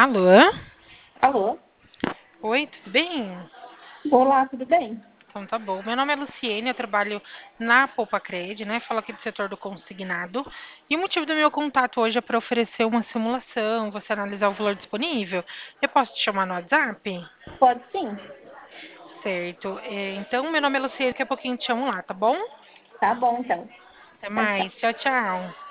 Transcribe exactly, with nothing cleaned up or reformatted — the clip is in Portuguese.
Alô? Alô? Oi, tudo bem? Olá, tudo bem? Então tá bom. Meu nome é Luciene, eu trabalho na Poupa Cred, né? Falo aqui do setor do consignado. E o motivo do meu contato hoje é para oferecer uma simulação, você analisar o valor disponível. Eu posso te chamar no WhatsApp? Pode sim. Certo. É, então, meu nome é Luciene, daqui a pouquinho te chamo lá, tá bom? Tá bom, então. Até Tchau, tchau. mais. Tchau, tchau.